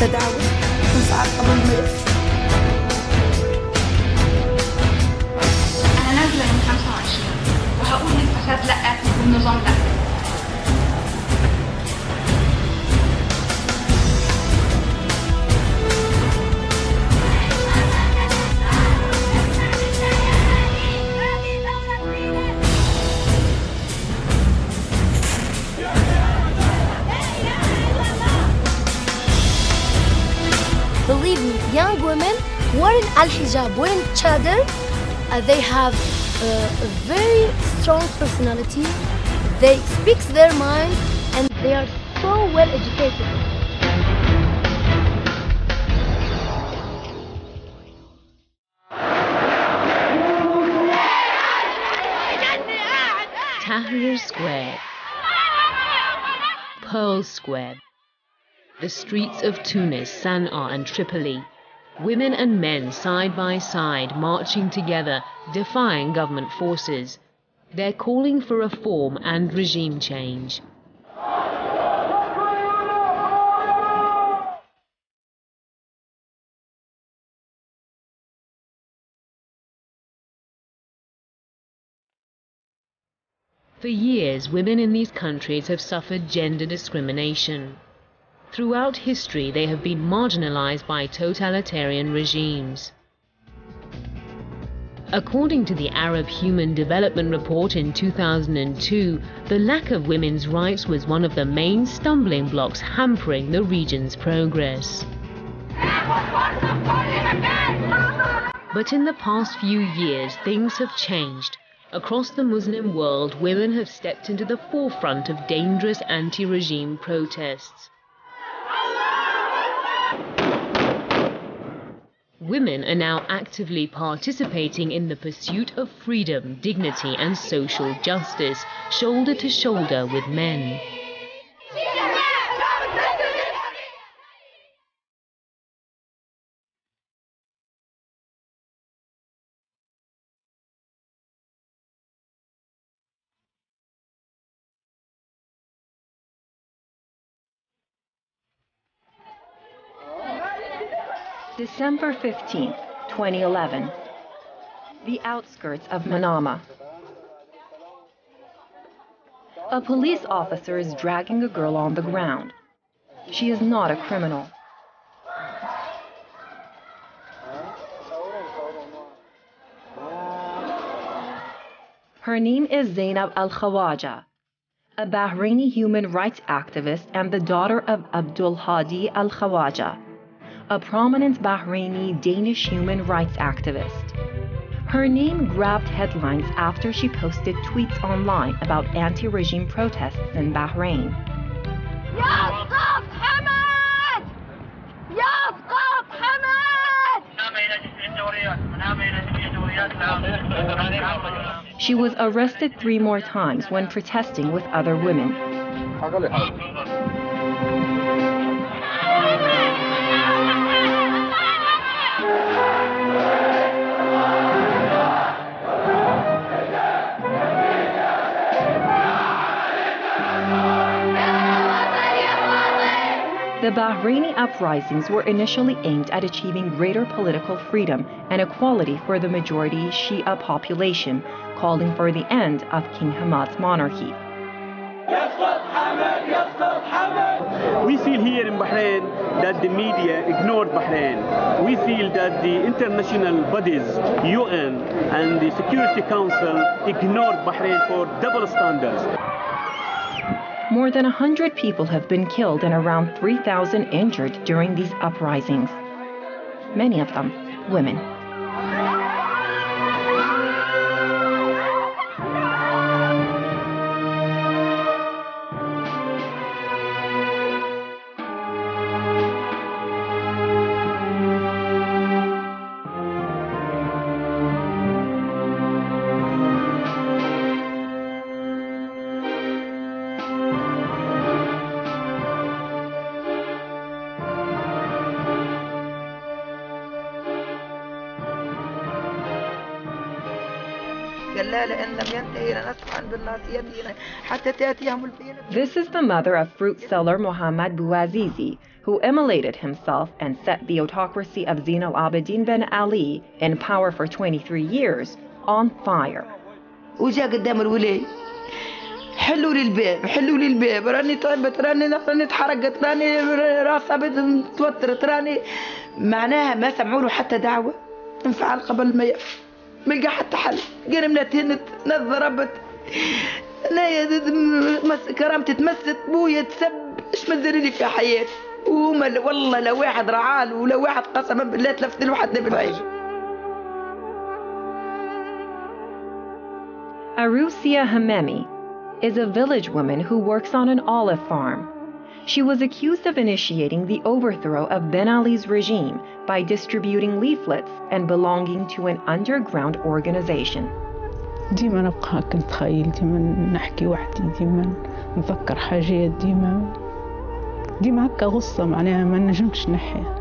التداول من ساعات قبل الملك. أنا نازلة يوم 25 وهقول للفساد لأ والنظام لأ. Believe me, young women wearing al-hijab, wearing chadar, they have a very strong personality. They speak their mind and they are so well educated. Tahrir Square, Pearl Square, the streets of Tunis, Sana'a and Tripoli, women and men side by side marching together, defying government forces. They're calling for reform and regime change. For years, women in these countries have suffered gender discrimination. Throughout history, they have been marginalized by totalitarian regimes. According to the Arab Human Development Report in 2002, the lack of women's rights was one of the main stumbling blocks hampering the region's progress. But in the past few years, things have changed. Across the Muslim world, women have stepped into the forefront of dangerous anti-regime protests. Women are now actively participating in the pursuit of freedom, dignity and social justice, shoulder to shoulder with men. December 15, 2011. The outskirts of Manama. A police officer is dragging a girl on the ground. She is not a criminal. Her name is Zainab Al-Khawaja, a Bahraini human rights activist and the daughter of Abdul Hadi Al-Khawaja, a prominent Bahraini Danish human rights activist. Her name grabbed headlines after she posted tweets online about anti-regime protests in Bahrain. يسقط حمد! يسقط حمد! She was arrested 3 more times when protesting with other women. The Bahraini uprisings were initially aimed at achieving greater political freedom and equality for the majority Shia population, calling for the end of King Hamad's monarchy. We feel here in Bahrain that the media ignored Bahrain. We feel that the international bodies, UN and the Security Council, ignored Bahrain for double standards. More than 100 people have been killed and around 3,000 injured during these uprisings. Many of them women. كلا إن لم ينتهي لنسفعا بالناصية حتى تأتيهم البينة. This is the mother of fruit seller Muhammad Bouazizi, who immolated himself and set the autocracy of Zain al-Abidin Ben Ali, in power for 23 years, on fire. وجاء قدام الولاي حلوا لي الباب راني طيبت راني اتحرقت راني راسها متوترت راني معناها ما سمعوا له حتى دعوة انفعل قبل ما لقى حتى حل قال منتهنت نضربت انا كرامتي تمست بويا تسب ايش مدري لي في حياتي والله لو واحد رعال ولا واحد قسما بالله تلفت له حتى بالعيش. Arusia Hamemi is a village woman who works on an olive farm. She was accused of initiating the overthrow of Ben Ali's regime by distributing leaflets and belonging to an underground organization. ديما نبقى هكا نتخيل ديما نحكي وحدي ديما نفكر حاجات ديما هكا غصة معناها ما نجمش نحيها.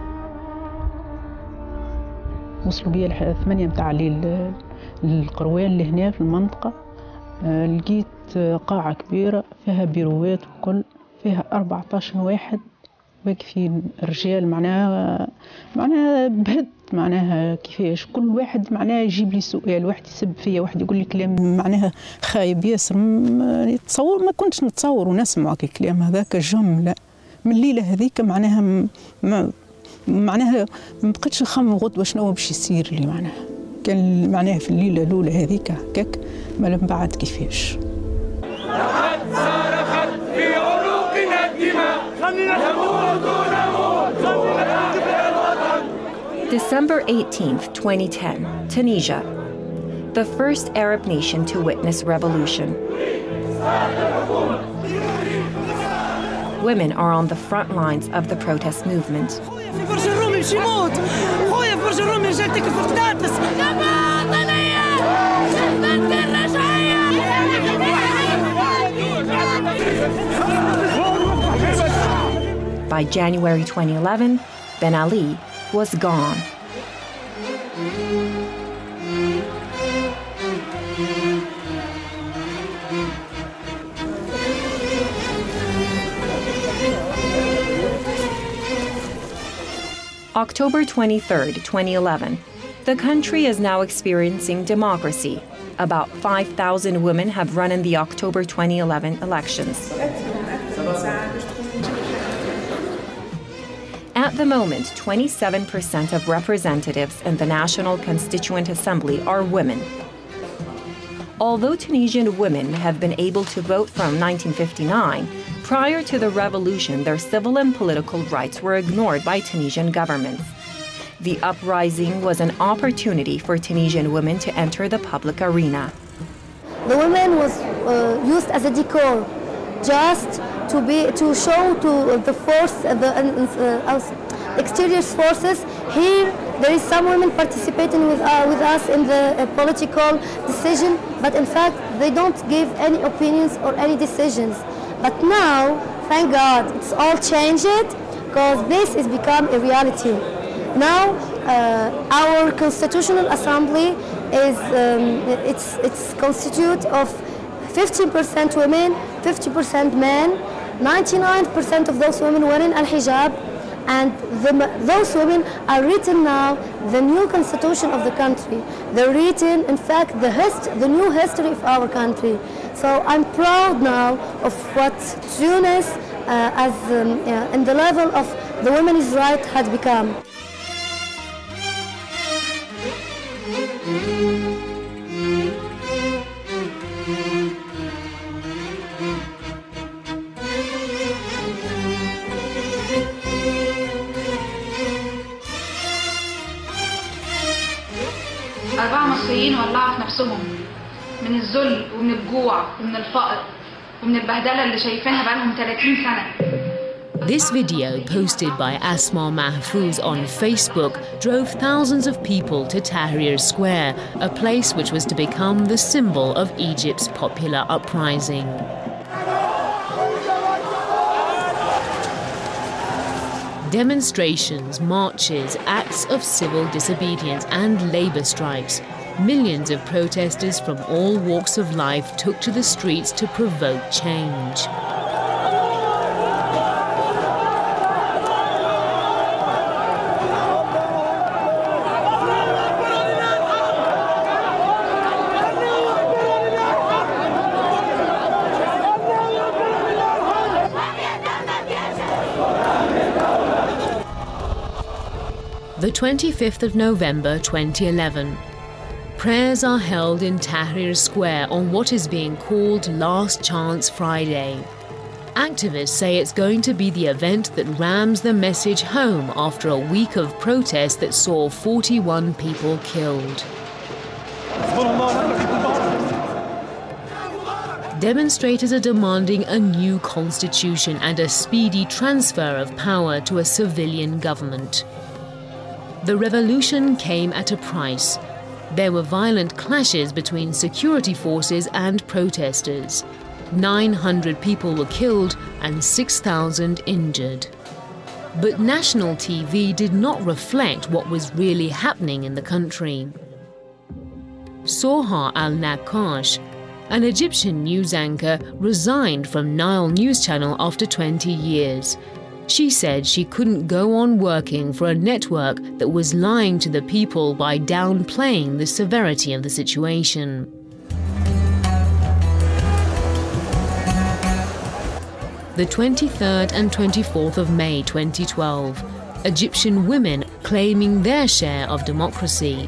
وصلوا بيا 8 متاع الليل القروان اللي هنا في المنطقة لقيت قاعة كبيرة فيها بيروات وكل فيها 14 واحد واقفين رجال معناها بهد معناها كيفاش كل واحد معناها يجيب لي سؤال واحد يسب فيا واحد يقول لي كلام معناها خايب ياسر تصور ما كنتش نتصور ونسمع الكلام هذاك جملة من الليلة هذيك معناها ما بقيتش نخمم غدوة شنو باش يصير لي معناها كان معناها في الليلة الأولى هذيك هكاك ما لم بعد كيفاش. لقد صرخت في عروقنا الدماء نموت December 18th, 2010, Tunisia, the first Arab nation to witness revolution. Women are on the front lines of the protest movement. By January 2011, Ben Ali was gone. October 23rd, 2011. The country is now experiencing democracy. About 5,000 women have run in the October 2011 elections. At the moment, 27% of representatives in the National Constituent Assembly are women. Although Tunisian women have been able to vote from 1959, prior to the revolution, their civil and political rights were ignored by Tunisian governments. The uprising was an opportunity for Tunisian women to enter the public arena. The women was used as a decor, just to show to the force, the exterior forces. Here, there is some women participating with us in the political decision, but in fact, they don't give any opinions or any decisions. But now, thank God, it's all changed because this has become a reality. Now, our Constitutional Assembly is it's constituted of 50% women, 50% men. 99% of those women wearing al-hijab, and those women are written now the new constitution of the country. They're written, in fact, the new history of our country. So I'm proud now of what Tunis, in the level of the women's right, had become. أربعة مصريين ولعوا في نفسهم من الذل ومن الجوع ومن الفقر ومن البهدلة اللي شايفينها بقالهم 30 سنة. This video, posted by Asma Mahfouz on Facebook, drove thousands of people to Tahrir Square, a place which was to become the symbol of Egypt's popular uprising. Demonstrations, marches, acts of civil disobedience and labour strikes. millions of protesters from all walks of life took to the streets to provoke change. The 25th of November 2011. Prayers are held in Tahrir Square on what is being called Last Chance Friday. Activists say it's going to be the event that rams the message home after a week of protest that saw 41 people killed. Demonstrators are demanding a new constitution and a speedy transfer of power to a civilian government. The revolution came at a price. There were violent clashes between security forces and protesters. 900 people were killed and 6,000 injured. But national TV did not reflect what was really happening in the country. Soha al-Naqash, an Egyptian news anchor, resigned from Nile News Channel after 20 years. She said she couldn't go on working for a network that was lying to the people by downplaying the severity of the situation. The 23rd and 24th of May 2012, Egyptian women claiming their share of democracy.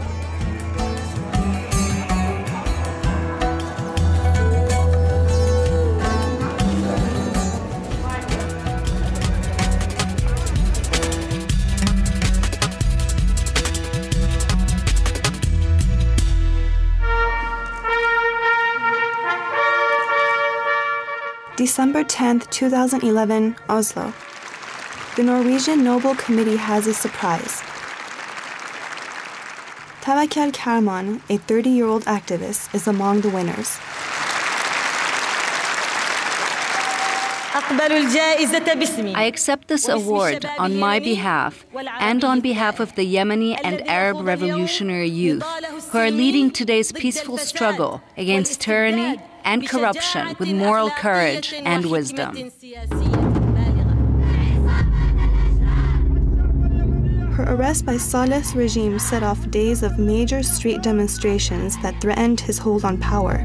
December 10, 2011, Oslo. The Norwegian Nobel Committee has a surprise. Tawakkal Karman, a 30-year-old activist, is among the winners. I accept this award on my behalf and on behalf of the Yemeni and Arab revolutionary youth who are leading today's peaceful struggle against tyranny and corruption with moral courage and wisdom. Her arrest by Saleh's regime set off days of major street demonstrations that threatened his hold on power.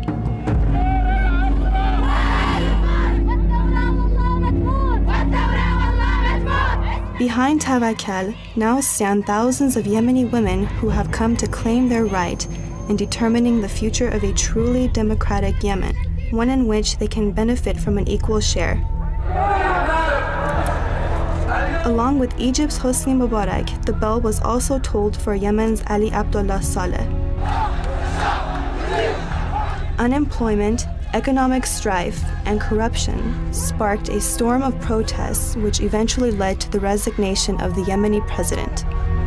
Behind Tawakkal now stand thousands of Yemeni women who have come to claim their right in determining the future of a truly democratic Yemen, one in which they can benefit from an equal share. Along with Egypt's Hosni Mubarak, the bell was also tolled for Yemen's Ali Abdullah Saleh. Unemployment, economic strife, and corruption sparked a storm of protests which eventually led to the resignation of the Yemeni president.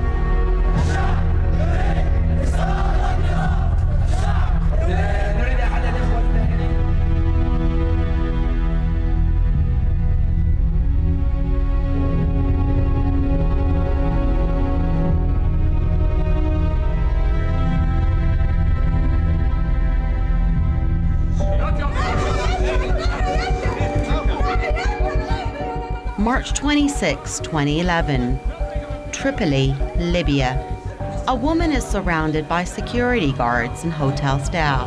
March 26, 2011, Tripoli, Libya. A woman is surrounded by security guards and hotel staff.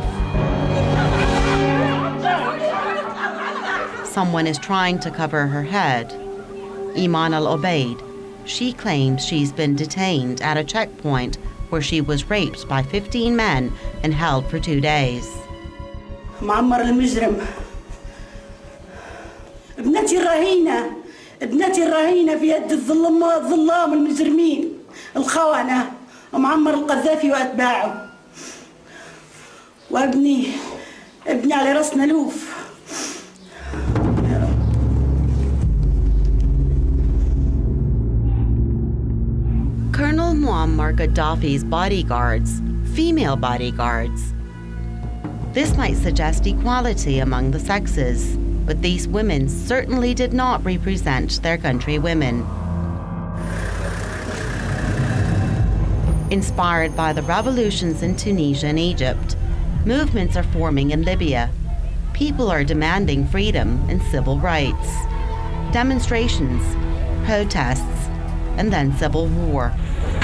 Someone is trying to cover her head. Iman al-Obaid. She claims she's been detained at a checkpoint where she was raped by 15 men and held for 2 days. معمر المجرم ابنتي الرهينة في يد الظلام المجرمين الخونة معمر القذافي وأتباعه وابني على رأسنا لوف. Colonel Muammar Gaddafi's bodyguards, female bodyguards. This might suggest equality among the sexes, but these women certainly did not represent their countrywomen. Inspired by the revolutions in Tunisia and Egypt, movements are forming in Libya. People are demanding freedom and civil rights. Demonstrations, protests, and then civil war.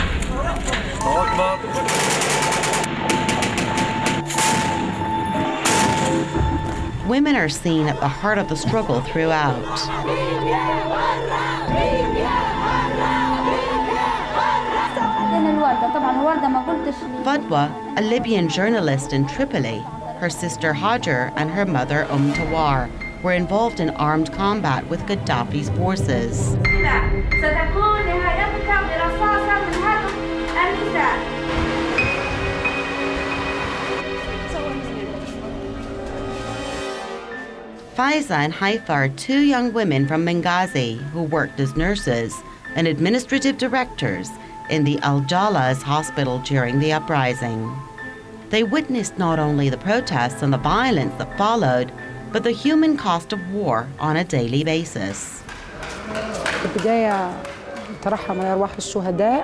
Women are seen at the heart of the struggle throughout. Fadwa, a Libyan journalist in Tripoli, her sister Hajar and her mother Tawar were involved in armed combat with Gaddafi's forces. Faiza and Haifa are two young women from Benghazi who worked as nurses and administrative directors in the Al-Jalaz hospital during the uprising. They witnessed not only the protests and the violence that followed, but the human cost of war on a daily basis. البداية ترحم على أرواح الشهداء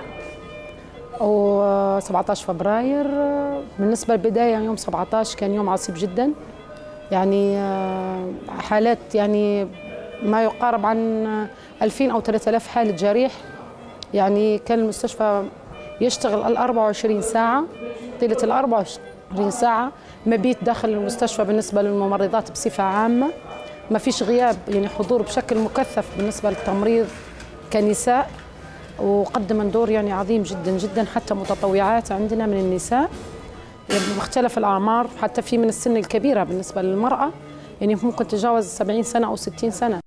و 17 فبراير بالنسبة للبداية يوم 17 كان يوم عصيب جدا يعني حالات يعني ما يقارب عن 2000 أو 3000 حالة جريح يعني كان المستشفى يشتغل 24 ساعة طيلة 24 ساعة مبيت داخل المستشفى بالنسبة للممرضات بصفة عامة ما فيش غياب يعني حضور بشكل مكثف بالنسبة للتمريض كنساء وقدم دور يعني عظيم جدا جدا حتى متطوعات عندنا من النساء بمختلف الأعمار حتى في من السن الكبيرة بالنسبة للمرأة يعني ممكن تتجاوز 70 سنة أو 60 سنة.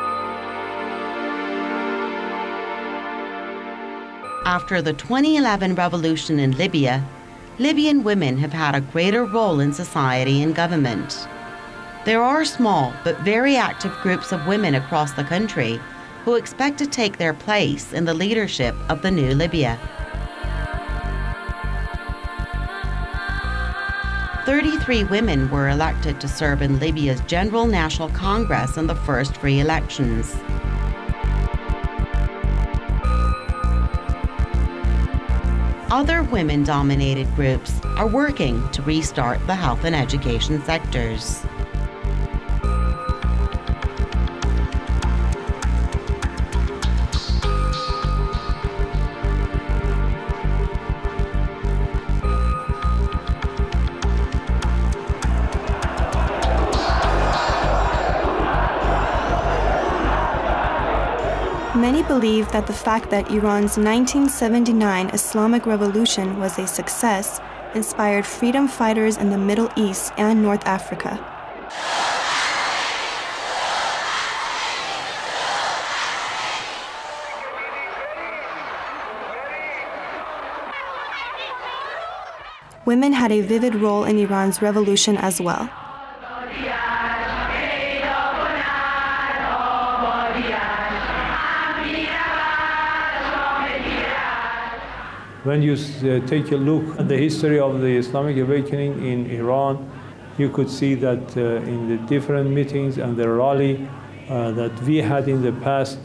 After the 2011 revolution in Libya, Libyan women have had a greater role in society and government. There are small but very active groups of women across the country who expect to take their place in the leadership of the new Libya. 33 women were elected to serve in Libya's General National Congress in the first free elections. Other women-dominated groups are working to restart the health and education sectors. Many believe that the fact that Iran's 1979 Islamic Revolution was a success inspired freedom fighters in the Middle East and North Africa. Women had a vivid role in Iran's revolution as well. When you take a look at the history of the Islamic awakening in Iran, you could see that in the different meetings and the rally that we had in the past,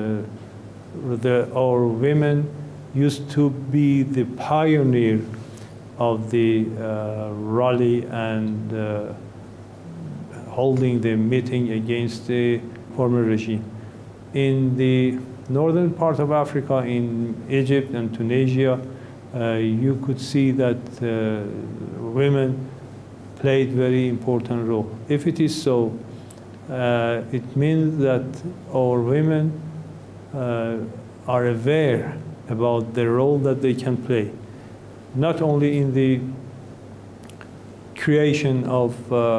our women used to be the pioneer of the rally and holding the meeting against the former regime. In the northern part of Africa, in Egypt and Tunisia, you could see that women played very important role. If it is so, it means that our women are aware about the role that they can play, not only in the creation of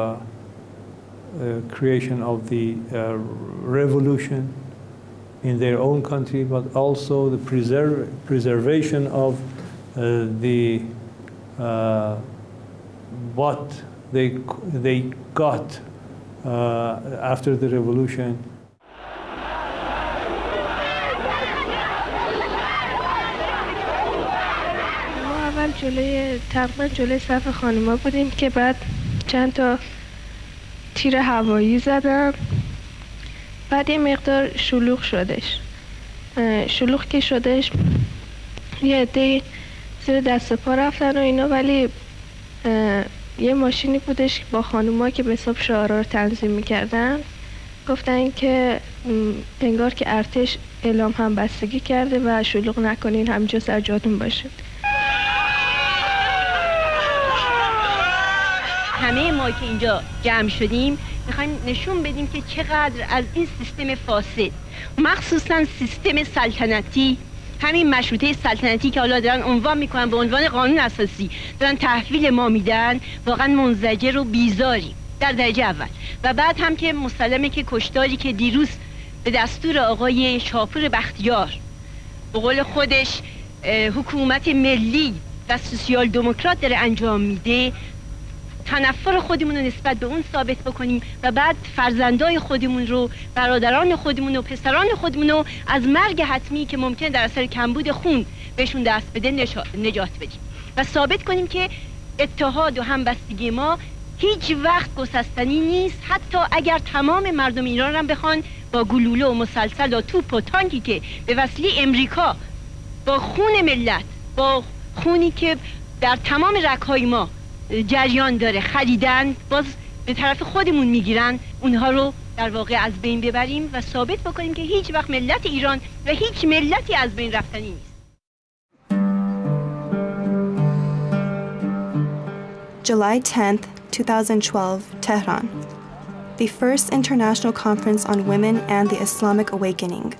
the revolution in their own country, but also the preservation of what they got after the revolution. اول تقریبا جلوی صف خانوما بودیم که بعد چند تا تیر هوایی زدن. بعد یه مقدار شلوغ شدش. شلوغ که شدش یه عده زیر دست پا رفتن و اینا، ولی یه ماشینی بودش که با خانوما که به حساب شعارا رو تنظیم میکردن گفتن که انگار که ارتش اعلام همبستگی کرده و شلوغ نکنین، همینجا سر جاتون باشید. همه ما که اینجا جمع شدیم میخوایم نشون بدیم که چقدر از این سیستم فاسد، مخصوصا سیستم سلطنتی، همین مشروطه سلطنتی که حالا دارن عنوان میکنن به عنوان قانون اساسی، دارن تحویل ما میدن، واقعا منزجر و بیزاری در درجه اول. و بعد هم که مسلمه که کشتاری که دیروز به دستور آقای شاپور بختیار به قول خودش حکومت ملی و سوسیال دموکرات داره انجام میده، تنفر خودمون رو نسبت به اون ثابت بکنیم و بعد فرزندای خودمون رو، برادران خودمون و پسران خودمون رو از مرگ حتمی که ممکنه در اثر کمبود خون بهشون دست بده نجات بدیم و ثابت کنیم که اتحاد و همبستگی ما هیچ وقت گسستنی نیست، حتی اگر تمام مردم ایران هم بخوان با گلوله و مسلسل و توپ و تانکی که به وسیله امریکا با خون ملت، با خونی که در تمام رگ‌های ما جریان داره خریدن، باز به طرف خودمون میگیرن، اونها رو در واقع از بین ببریم و ثابت بکنیم که هیچ وقت ملت ایران و هیچ ملتی از بین رفتنی نیست. July 10th, 2012, Tehran. The first international conference on women and the Islamic awakening.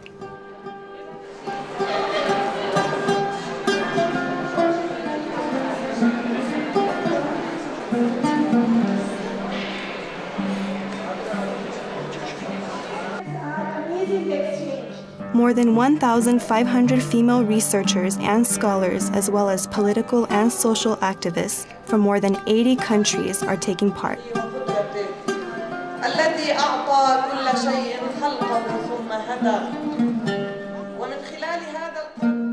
More than 1,500 female researchers and scholars, as well as political and social activists from more than 80 countries, are taking part. الذي أعطى كل شيء خلقه ثم هدى ومن خلال هذا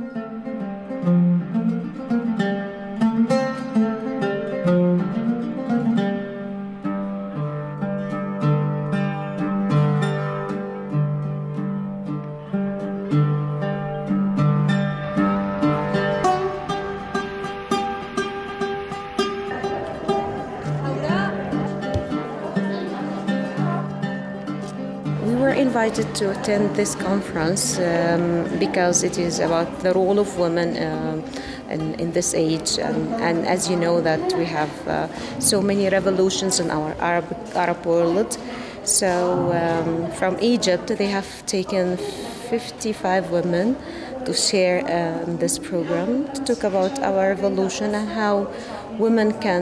invited to attend this conference because it is about the role of women in this age, and as you know that we have so many revolutions in our Arab world. So from Egypt they have taken 55 women to share this program to talk about our revolution and how women can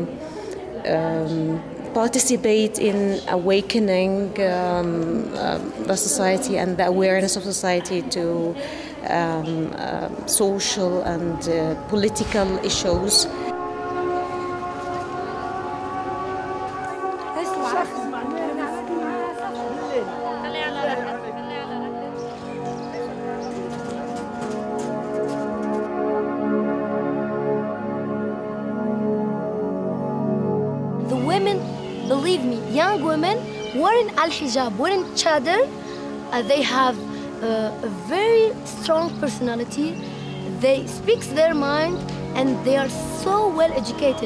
participate in awakening the society and the awareness of society to social and political issues. The women, believe me, young women wearing al-hijab, wearing chadar, they have a very strong personality. They speak their mind and they are so well educated.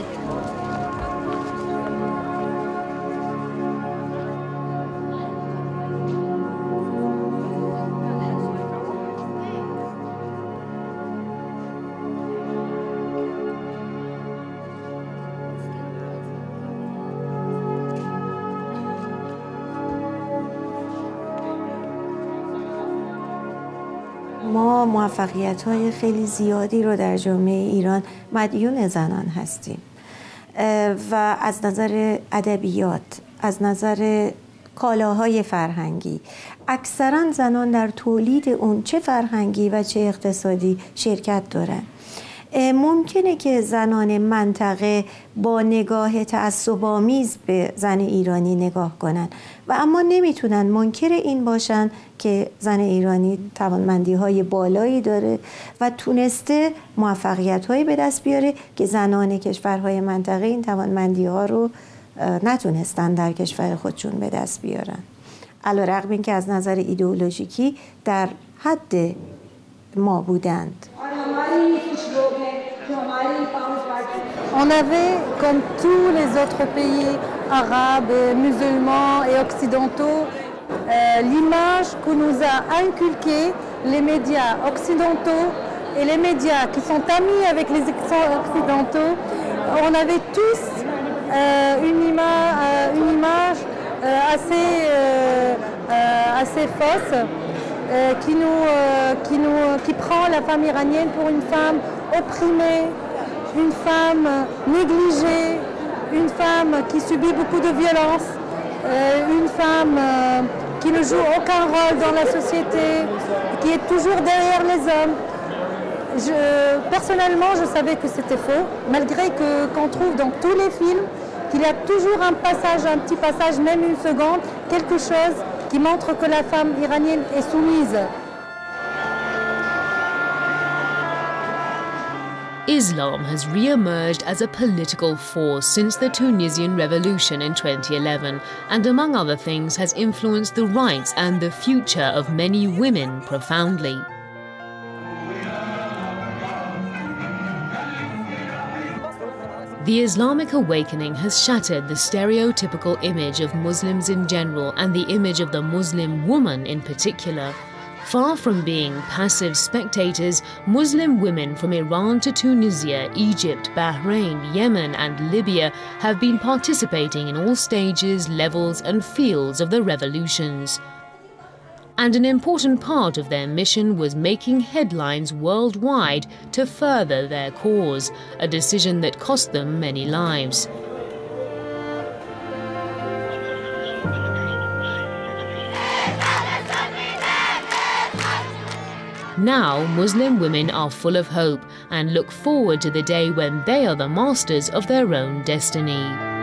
ما موفقیت‌های خیلی زیادی رو در جامعه ایران مدیون زنان هستیم و از نظر ادبیات، از نظر کالاهای فرهنگی، اکثرا زنان در تولید اون چه فرهنگی و چه اقتصادی شرکت دارن. ممکنه که زنان منطقه با نگاه تعصب‌آمیز به زن ایرانی نگاه کنن و اما نمیتونن منکر این باشن که زن ایرانی توانمندی‌های بالایی داره و تونسته موفقیت‌هایی به دست بیاره که زنان کشورهای منطقه این توانمندی‌ها رو نتونستن در کشور خودشون به دست بیارن. علیرغم اینکه از نظر ایدئولوژیکی در حد ما بودند. On avait, comme tous les autres pays arabes, musulmans et occidentaux, l'image que nous a inculquée les médias occidentaux et les médias qui sont amis avec les occidentaux. On avait tous une image assez fausse qui prend la femme iranienne pour une femme opprimée, une femme négligée, une femme qui subit beaucoup de violence, une femme qui ne joue aucun rôle dans la société, qui est toujours derrière les hommes. Personnellement, je savais que c'était faux, malgré qu'on trouve dans tous les films qu'il y a toujours un petit passage, même une seconde, quelque chose qui montre que la femme iranienne est soumise. Islam has re-emerged as a political force since the Tunisian revolution in 2011 and, among other things, has influenced the rights and the future of many women profoundly. The Islamic awakening has shattered the stereotypical image of Muslims in general and the image of the Muslim woman in particular. Far from being passive spectators, Muslim women from Iran to Tunisia, Egypt, Bahrain, Yemen and Libya have been participating in all stages, levels and fields of the revolutions. And an important part of their mission was making headlines worldwide to further their cause, a decision that cost them many lives. Now, Muslim women are full of hope and look forward to the day when they are the masters of their own destiny.